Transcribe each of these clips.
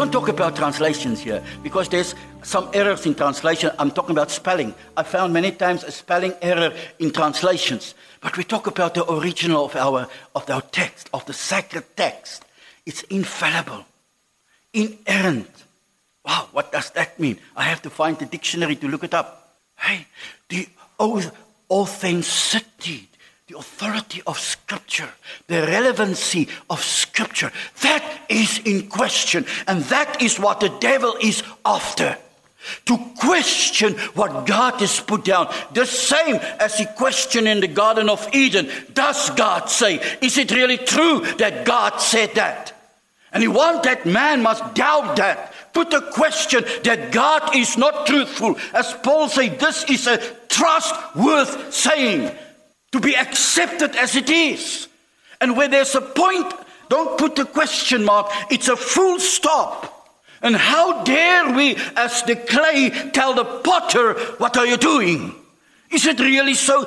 don't talk about translations here because there's some errors in translation. I'm talking about spelling. I found many times a spelling error in translations. But we talk about the original of our text, of the sacred text. It's infallible, inerrant. Wow, what does that mean? I have to find the dictionary to look it up. Hey, the authenticity, the authority of Scripture, the relevancy of Scripture, that is in question. And that is what the devil is after. To question what God has put down. The same as he questioned in the Garden of Eden. Does God say? Is it really true that God said that? And he wants that man must doubt that. Put a question that God is not truthful. As Paul said, this is a trustworthy saying. To be accepted as it is. And where there's a point, don't put a question mark. It's a full stop. And how dare we, as the clay, tell the potter, what are you doing? Is it really so?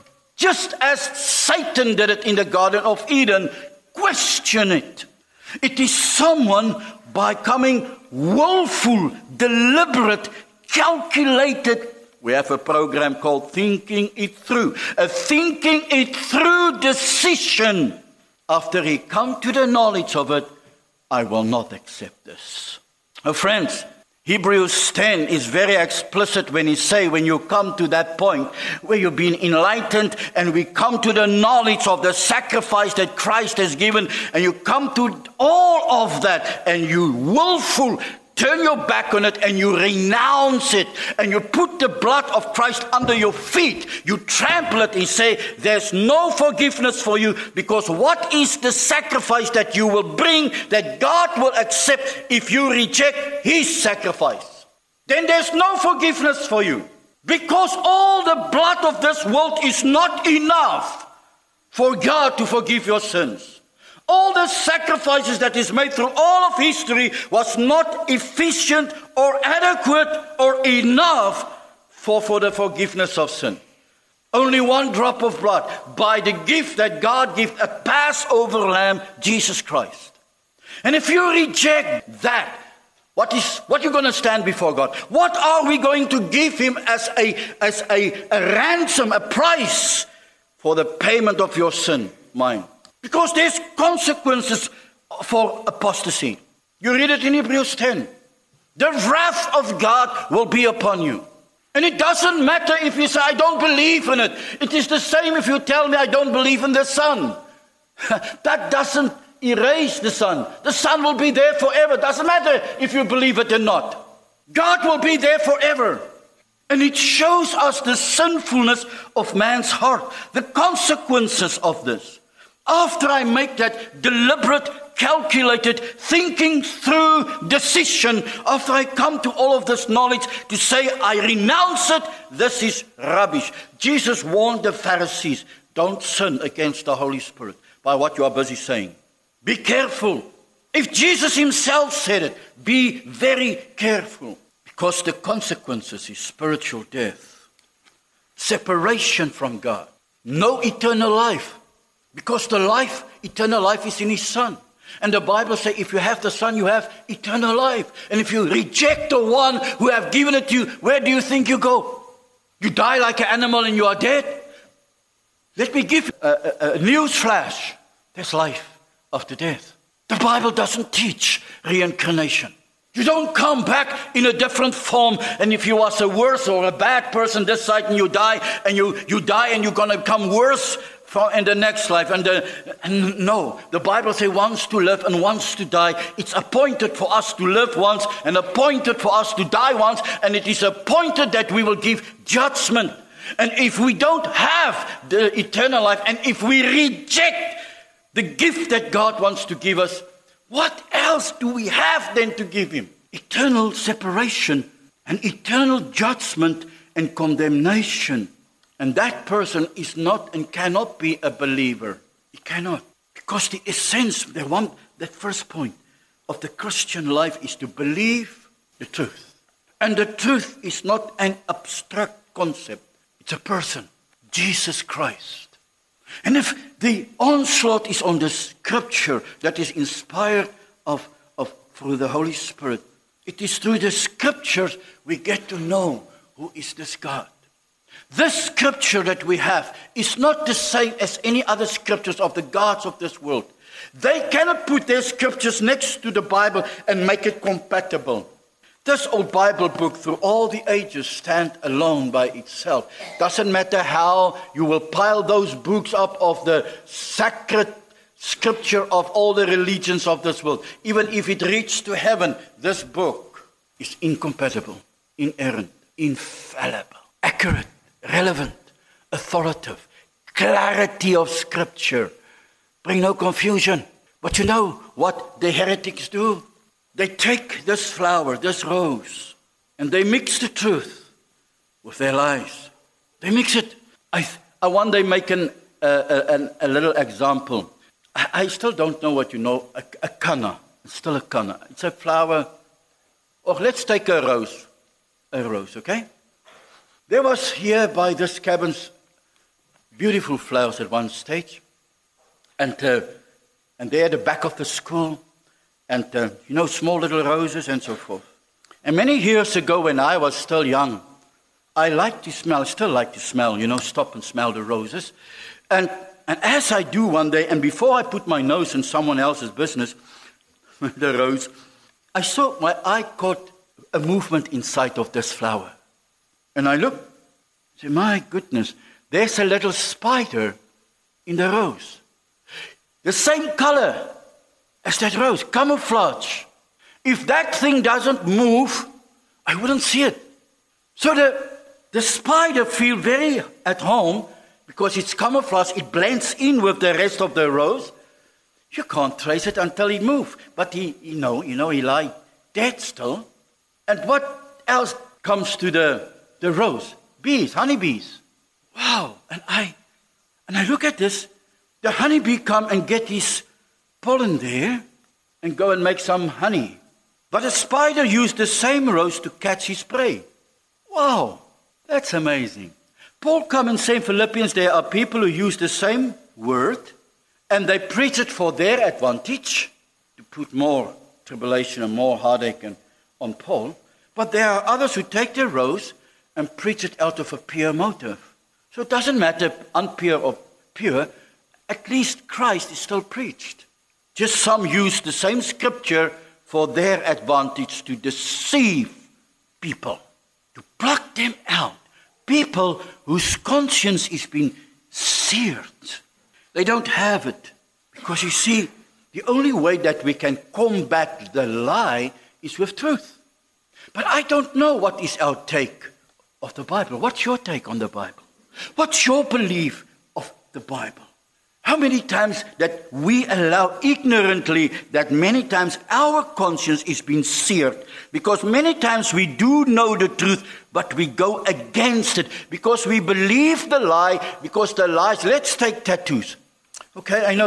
Just as Satan did it in the Garden of Eden, question it. It is someone by coming willful, deliberate, calculated. We have a program called Thinking It Through. A thinking it through decision. After he come to the knowledge of it, I will not accept this. Oh, friends, Hebrews 10 is very explicit when he say, when you come to that point where you've been enlightened and we come to the knowledge of the sacrifice that Christ has given, and you come to all of that and you willful turn your back on it and you renounce it and you put the blood of Christ under your feet. You trample it and say, there's no forgiveness for you, because what is the sacrifice that you will bring that God will accept if you reject his sacrifice? Then there's no forgiveness for you, because all the blood of this world is not enough for God to forgive your sins. All the sacrifices that is made through all of history was not efficient or adequate or enough for the forgiveness of sin. Only one drop of blood by the gift that God gave, a Passover lamb, Jesus Christ. And if you reject that, what you're going to stand before God? What are we going to give him as a ransom, a price for the payment of your sin, mine? Because there's consequences for apostasy. You read it in Hebrews 10. The wrath of God will be upon you. And it doesn't matter if you say, I don't believe in it. It is the same if you tell me I don't believe in the sun. That doesn't erase the sun. The sun will be there forever. Doesn't matter if you believe it or not. God will be there forever. And it shows us the sinfulness of man's heart. The consequences of this. After I make that deliberate, calculated, thinking through decision, after I come to all of this knowledge to say, I renounce it, this is rubbish. Jesus warned the Pharisees, don't sin against the Holy Spirit by what you are busy saying. Be careful. If Jesus himself said it, be very careful. Because the consequences is spiritual death. Separation from God. No eternal life. Because the life, eternal life is in his Son. And the Bible says if you have the Son, you have eternal life. And if you reject the one who have given it to you, where do you think you go? You die like an animal and you are dead? Let me give you a news flash. There's life after death. The Bible doesn't teach reincarnation. You don't come back in a different form, and if you was a worse or a bad person this side and you die and you die and you're going to become worse in the next life. And no, the Bible says once to live and once to die. It's appointed for us to live once and appointed for us to die once, and it is appointed that we will give judgment. And if we don't have the eternal life, and if we reject the gift that God wants to give us, what else do we have then to give him? Eternal separation and eternal judgment and condemnation. And that person is not and cannot be a believer. He cannot. Because the essence, that first point of the Christian life is to believe the truth. And the truth is not an abstract concept. It's a person, Jesus Christ. And if the onslaught is on the scripture that is inspired of through the Holy Spirit. It is through the Scriptures we get to know who is this God. This Scripture that we have is not the same as any other Scriptures of the gods of this world. They cannot put their Scriptures next to the Bible and make it compatible. This old Bible book through all the ages stand alone by itself. Doesn't matter how you will pile those books up of the sacred Scripture of all the religions of this world. Even if it reaches to heaven, this book is incompatible, inerrant, infallible, accurate, relevant, authoritative, clarity of Scripture. Bring no confusion. But you know what the heretics do? They take this flower, this rose, and they mix the truth with their lies. They mix it. I one day make a little example. I still don't know what you know, a canna. It's still a canna. It's a flower. Or let's take a rose, okay? There was here by this cabins beautiful flowers at one stage. And there at the back of the school, and small little roses and so forth. And many years ago when I was still young, I still like to smell, stop and smell the roses. And as I do one day, and before I put my nose in someone else's business, the rose, my eye caught a movement inside of this flower. And I looked, say, my goodness, there's a little spider in the rose. The same color as that rose, camouflage. If that thing doesn't move, I wouldn't see it. So the spider feels very at home because it's camouflage. It blends in with the rest of the rose. You can't trace it until it moves. But he lies dead still. And what else comes to the rose? Bees, honeybees. Wow! And I look at this. The honeybee come and get his pollen there and go and make some honey. But a spider used the same rose to catch his prey. Wow, that's amazing. Paul come and say in Philippians, there are people who use the same word and they preach it for their advantage to put more tribulation and more heartache on Paul. But there are others who take the rose and preach it out of a pure motive. So it doesn't matter unpure or pure, at least Christ is still preached. Just some use the same Scripture for their advantage to deceive people, to pluck them out. People whose conscience is being seared. They don't have it. Because you see, the only way that we can combat the lie is with truth. But I don't know what is our take of the Bible. What's your take on the Bible? What's your belief of the Bible? How many times that we allow ignorantly that many times our conscience is being seared because many times we do know the truth but we go against it because we believe the lie because the lies. Let's take tattoos. Okay, I know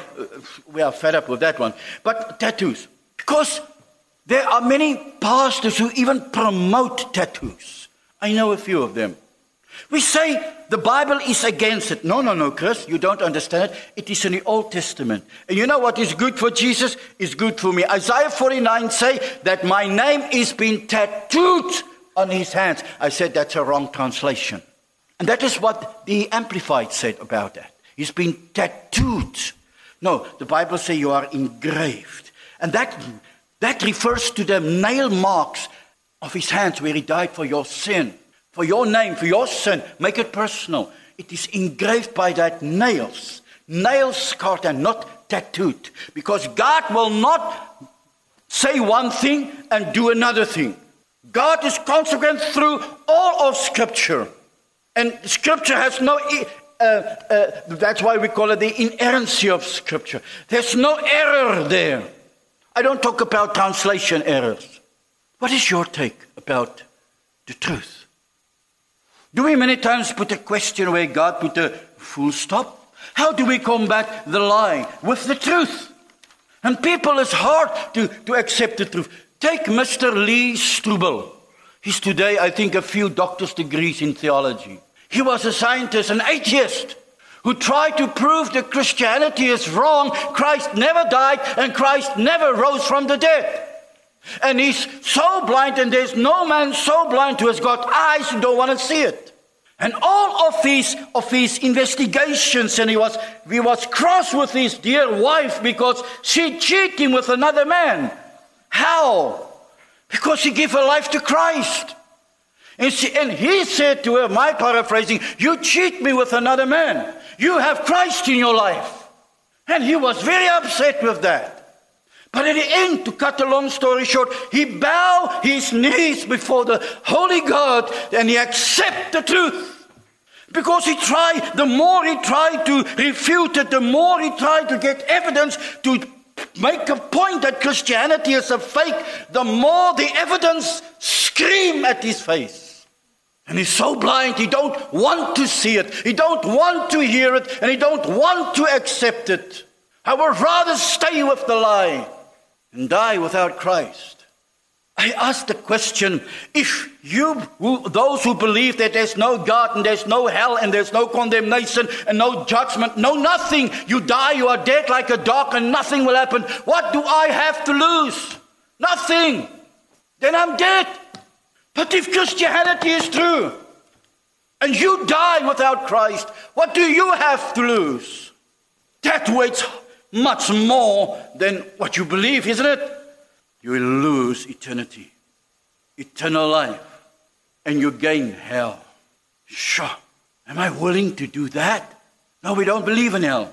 we are fed up with that one. But tattoos. Because there are many pastors who even promote tattoos. I know a few of them. We say the Bible is against it. No, Chris, you don't understand it. It is in the Old Testament. And you know what is good for Jesus is good for me. Isaiah 49 say that my name is being tattooed on his hands. I said that's a wrong translation. And that is what the Amplified said about that. He's been tattooed. No, the Bible says you are engraved. And that refers to the nail marks of his hands where he died for your sin. For your name, for your sin, make it personal. It is engraved by that nails. Nails scarred and not tattooed. Because God will not say one thing and do another thing. God is consequent through all of Scripture. And Scripture has no, that's why we call it the inerrancy of Scripture. There's no error there. I don't talk about translation errors. What is your take about the truth? Do we many times put a question where God put a full stop? How do we combat the lie? With the truth. And people, it's hard to accept the truth. Take Mr. Lee Strobel. He's today, I think, a few doctor's degrees in theology. He was a scientist, an atheist, who tried to prove that Christianity is wrong. Christ never died and Christ never rose from the dead. And he's so blind, and there's no man so blind who has got eyes who don't want to see it. And all of his investigations, and he was cross with his dear wife because she cheated him with another man. How? Because she gave her life to Christ. And he said to her, my paraphrasing, you cheat me with another man. You have Christ in your life. And he was very upset with that. But at the end, to cut a long story short, he bowed his knees before the Holy God and he accepted the truth. Because the more he tried to refute it, the more he tried to get evidence to make a point that Christianity is a fake, the more the evidence screamed at his face. And he's so blind, he don't want to see it, he don't want to hear it, and he don't want to accept it. I would rather stay with the lie and die without Christ. I ask the question, if those who believe that there's no God and there's no hell and there's no condemnation and no judgment, no nothing, you die, you are dead like a dog and nothing will happen, what do I have to lose? Nothing. Then I'm dead. But if Christianity is true and you die without Christ, what do you have to lose? That weighs much more than what you believe, isn't it? You will lose eternity, eternal life, and you gain hell. Sure. Am I willing to do that? No, we don't believe in hell.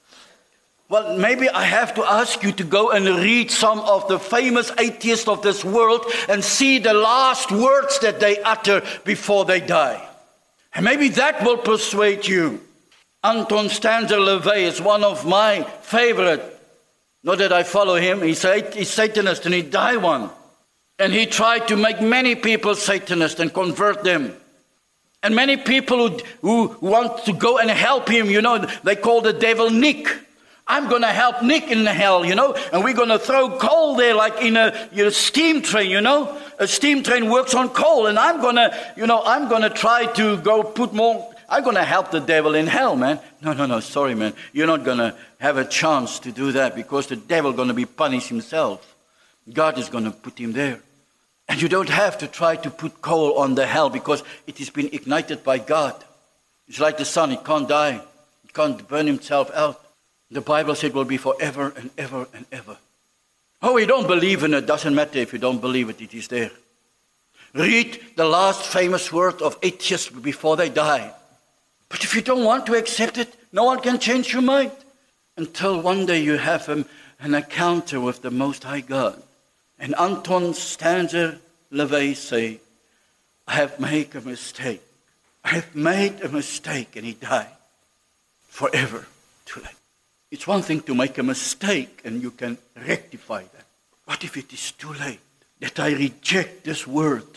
Well, maybe I have to ask you to go and read some of the famous atheists of this world and see the last words that they utter before they die. And maybe that will persuade you. Anton Stanzer LaVey is one of my favorite. Not that I follow him. He's Satanist and he died one. And he tried to make many people Satanist and convert them. And many people who want to go and help him, they call the devil Nick. I'm going to help Nick in the hell, and we're going to throw coal there like in a steam train, A steam train works on coal, and I'm going to try to go put more. I'm going to help the devil in hell, man. No, sorry, man. You're not going to have a chance to do that because the devil is going to be punished himself. God is going to put him there. And you don't have to try to put coal on the hell because it has been ignited by God. It's like the sun. It can't die. It can't burn himself out. The Bible said it will be forever and ever and ever. Oh, you don't believe in it. Doesn't matter if you don't believe it. It is there. Read the last famous word of atheists before they die. But if you don't want to accept it, no one can change your mind. Until one day you have an encounter with the Most High God. And Anton Stanzer LaVey say, I have made a mistake. I have made a mistake, and he died. Forever too late. It's one thing to make a mistake and you can rectify that. What if it is too late? That I reject this word,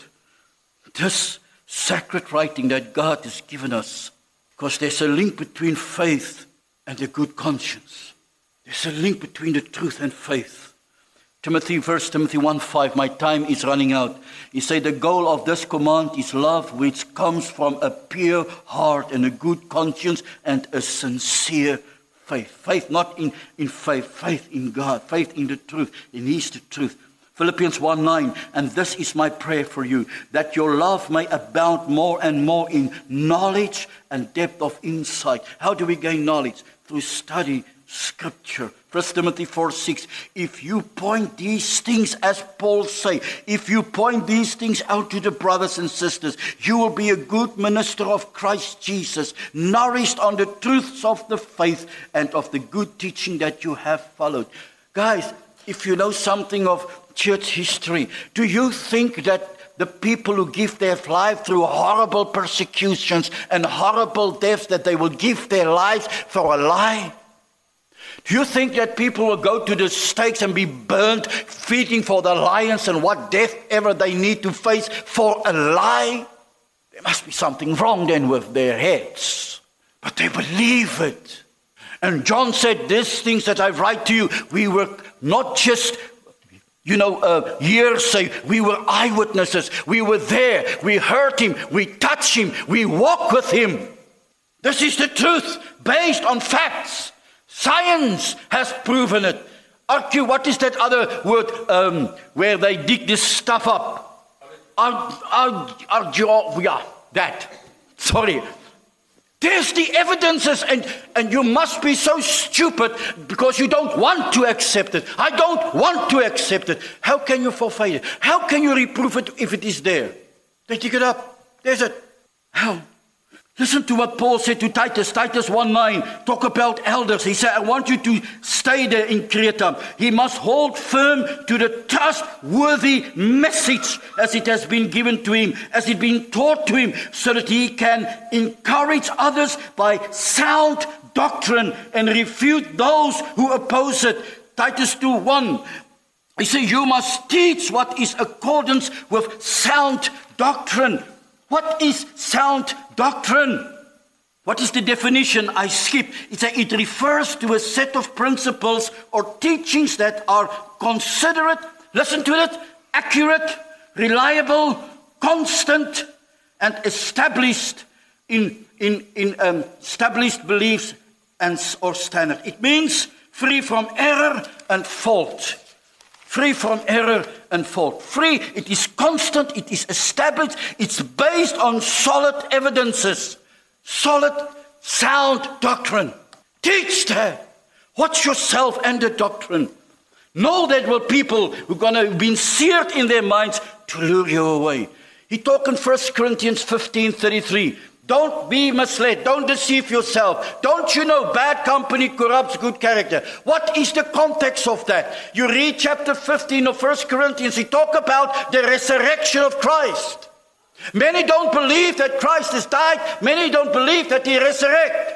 this sacred writing that God has given us. Because there's a link between faith and a good conscience. There's a link between the truth and faith. 1 Timothy 1:5, my time is running out. He said the goal of this command is love which comes from a pure heart and a good conscience and a sincere faith. Faith not in faith, faith in God, faith in the truth. It is the truth. Philippians 1:9, and this is my prayer for you, that your love may abound more and more in knowledge and depth of insight. How do we gain knowledge? Through study Scripture. 1 Timothy 4:6, if you point these things, as Paul say, if you point these things out to the brothers and sisters, you will be a good minister of Christ Jesus, nourished on the truths of the faith and of the good teaching that you have followed. Guys, if you know something of church history, do you think that the people who give their life through horrible persecutions and horrible deaths, that they will give their lives for a lie? Do you think that people will go to the stakes and be burned, feeding for the lions and what death ever they need to face for a lie? There must be something wrong then with their heads. But they believe it. And John said, these things that I write to you, we were not just hearsay. We were eyewitnesses. We were there. We heard him. We touched him. We walked with him. This is the truth based on facts. Science has proven it. Argue, what is that other word where they dig this stuff up? Yeah, that. Sorry. There's the evidences, and you must be so stupid because you don't want to accept it. I don't want to accept it. How can you forfeit it? How can you reprove it if it is there? They dig it up. There's it. How? Listen to what Paul said to Titus. Titus 1:9. Talk about elders. He said, I want you to stay there in Crete. He must hold firm to the trustworthy message as it has been given to him, as it been taught to him, so that he can encourage others by sound doctrine and refute those who oppose it. Titus 2:1. He said, you must teach what is accordance with sound doctrine. What is sound doctrine? What is the definition? I skip. It refers to a set of principles or teachings that are considerate, listen to it, accurate, reliable, constant, and established in established beliefs or standard. It means free from error and fault. Free from error and fault. Free, it is constant, it is established, it's based on solid evidences. Solid, sound doctrine. Teach that. Watch yourself and the doctrine. Know that will people who are going to be seared in their minds to lure you away. He talked in 1 Corinthians 15:33. Don't be misled. Don't deceive yourself. Don't you know bad company corrupts good character? What is the context of that? You read chapter 15 of 1 Corinthians. He talk about the resurrection of Christ. Many don't believe that Christ has died. Many don't believe that he resurrected.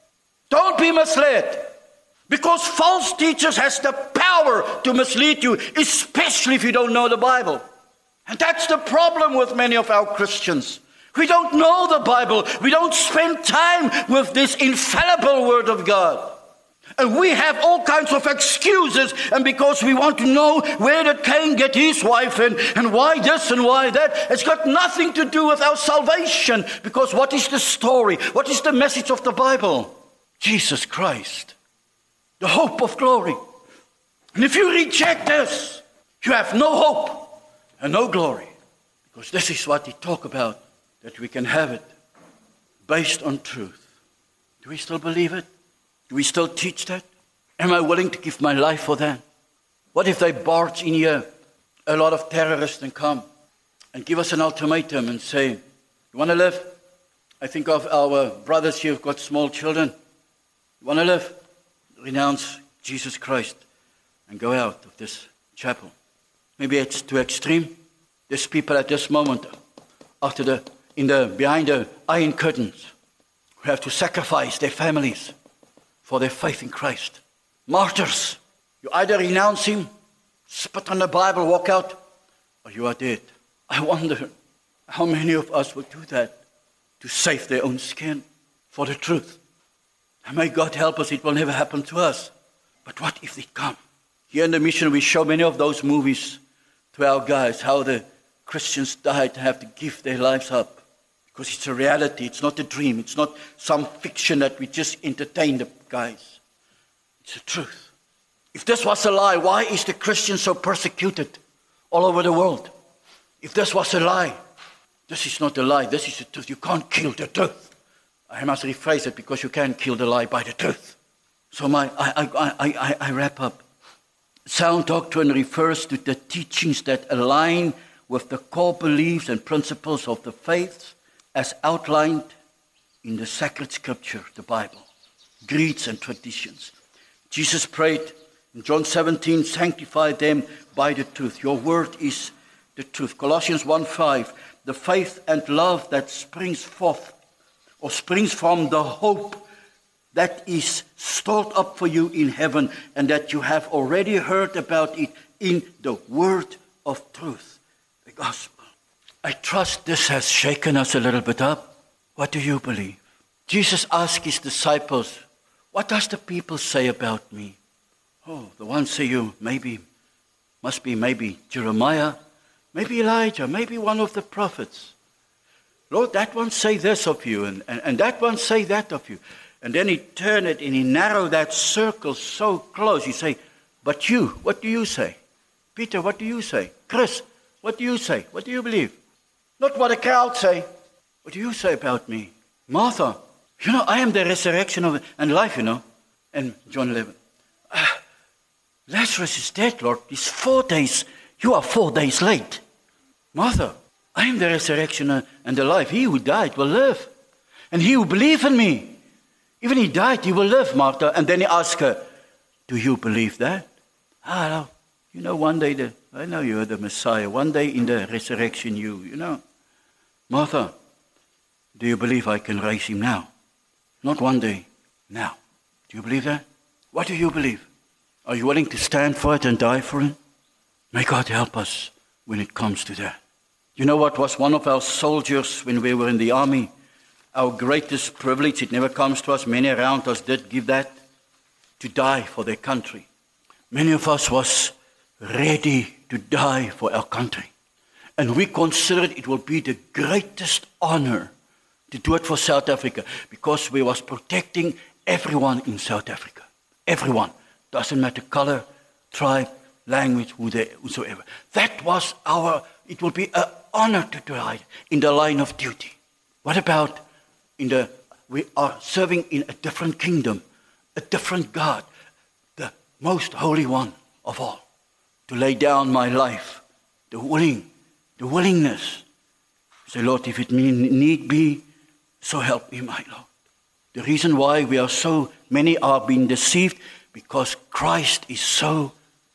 Don't be misled. Because false teachers has the power to mislead you, especially if you don't know the Bible. And that's the problem with many of our Christians. We don't know the Bible. We don't spend time with this infallible Word of God. And we have all kinds of excuses, and because we want to know where did Cain get his wife and why this and why that, it's got nothing to do with our salvation. Because what is the story? What is the message of the Bible? Jesus Christ, the hope of glory. And if you reject this, you have no hope and no glory. Because this is what he talked about, that we can have it based on truth. Do we still believe it? Do we still teach that? Am I willing to give my life for that? What if they barge in here, a lot of terrorists, and come and give us an ultimatum and say, you want to live? I think of our brothers here who've got small children. You want to live? Renounce Jesus Christ and go out of this chapel. Maybe it's too extreme. There's people at this moment, behind the iron curtains, who have to sacrifice their families for their faith in Christ. Martyrs. You either renounce him, spit on the Bible, walk out, or you are dead. I wonder how many of us would do that to save their own skin for the truth. And may God help us, it will never happen to us. But what if it come? Here in the mission, we show many of those movies to our guys, how the Christians died to have to give their lives up. Because it's a reality, it's not a dream, it's not some fiction that we just entertain the guys. It's the truth. If this was a lie, why is the Christian so persecuted all over the world? If this was a lie, this is not a lie, this is the truth. You can't kill the truth. I must rephrase it, because you can't kill the lie by the truth. So I wrap up. Sound doctrine refers to the teachings that align with the core beliefs and principles of the faith as outlined in the sacred scripture, the Bible, creeds and traditions. Jesus prayed in John 17, sanctify them by the truth. Your word is the truth. Colossians 1:5, the faith and love that springs forth or springs from the hope that is stored up for you in heaven, and that you have already heard about it in the word of truth, the gospel. I trust this has shaken us a little bit up. What do you believe? Jesus asked his disciples, what does the people say about me? Oh, the ones say you must be Jeremiah, maybe Elijah, maybe one of the prophets. Lord, that one say this of you, and that one say that of you. And then he turned it and he narrowed that circle so close. He say, But you, what do you say? Peter, what do you say? Chris, what do you say? What do you believe? Not what the crowd say. What do you say about me? Martha, I am the resurrection and life, And John 11. Lazarus is dead, Lord. He's 4 days. You are 4 days late. Martha, I am the resurrection and the life. He who died will live. And he who believes in me, even he died, he will live, Martha. And then he asked her, do you believe that? One day, I know you are the Messiah. One day in the resurrection, Martha, do you believe I can raise him now? Not one day, now. Do you believe that? What do you believe? Are you willing to stand for it and die for it? May God help us when it comes to that. You know what was one of our soldiers when we were in the army? Our greatest privilege, it never comes to us, many around us did give that, to die for their country. Many of us was ready to die for our country. And we considered it will be the greatest honor to do it for South Africa because we was protecting everyone in South Africa. Everyone. Doesn't matter color, tribe, language, whosoever. That was it will be an honor to die in the line of duty. What about we are serving in a different kingdom, a different God, the most holy one of all, to lay down my life, the willingness. Say, Lord, if it need be, so help me, my Lord. The reason why many are being deceived, because Christ is so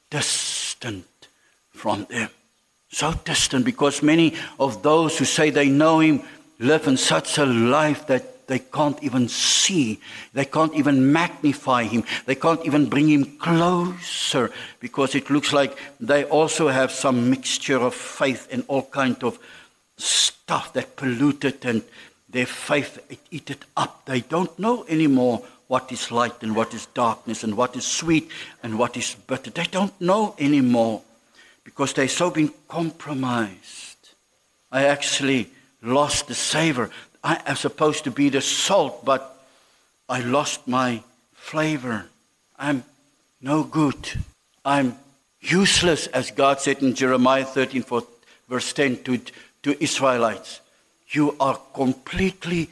distant from them. So distant, because many of those who say they know him live in such a life that they can't even see. They can't even magnify him. They can't even bring him closer, because it looks like they also have some mixture of faith and all kind of stuff that polluted, and their faith eat it up. They don't know anymore what is light and what is darkness and what is sweet and what is bitter. They don't know anymore because they've so been compromised. I actually lost the savor. I am supposed to be the salt, but I lost my flavor. I'm no good. I'm useless, as God said in Jeremiah 13, verse 10 to Israelites. You are completely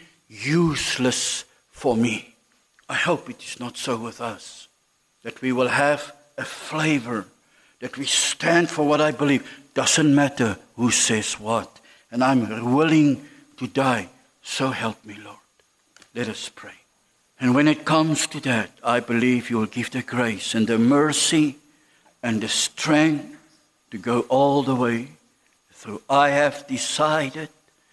useless for me. I hope it is not so with us, that we will have a flavor, that we stand for what I believe. Doesn't matter who says what. And I'm willing to die. So help me, Lord. Let us pray. And when it comes to that, I believe you will give the grace and the mercy and the strength to go all the way through. I have decided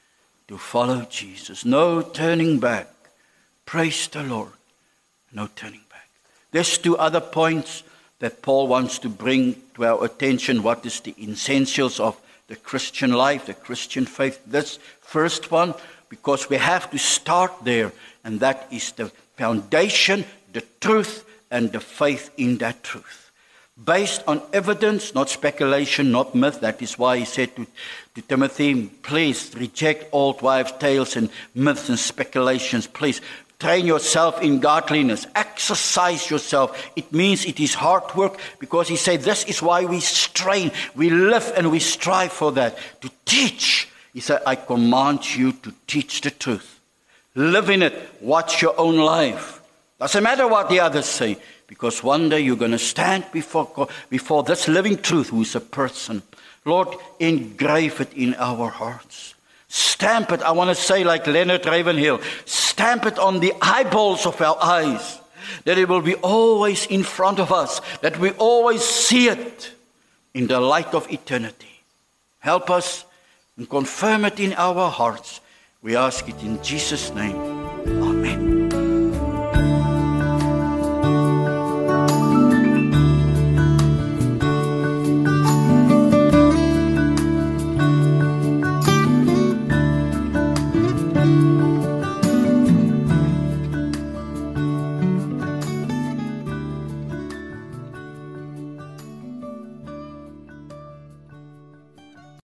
to follow Jesus. No turning back. Praise the Lord. No turning back. There's 2 other points that Paul wants to bring to our attention. What is the essentials of the Christian life, the Christian faith? This first one, because we have to start there, and that is the foundation, the truth, and the faith in that truth. Based on evidence, not speculation, not myth. That is why he said to Timothy, please reject old wives' tales and myths and speculations. Please train yourself in godliness. Exercise yourself. It means it is hard work, because he said this is why we strain. We live and we strive for that. To teach. He said, I command you to teach the truth. Live in it. Watch your own life. Doesn't matter what the others say, because one day you're going to stand before this living truth, who is a person. Lord, engrave it in our hearts. Stamp it, I want to say like Leonard Ravenhill, stamp it on the eyeballs of our eyes, that it will be always in front of us, that we always see it in the light of eternity. Help us and confirm it in our hearts. We ask it in Jesus' name. Amen.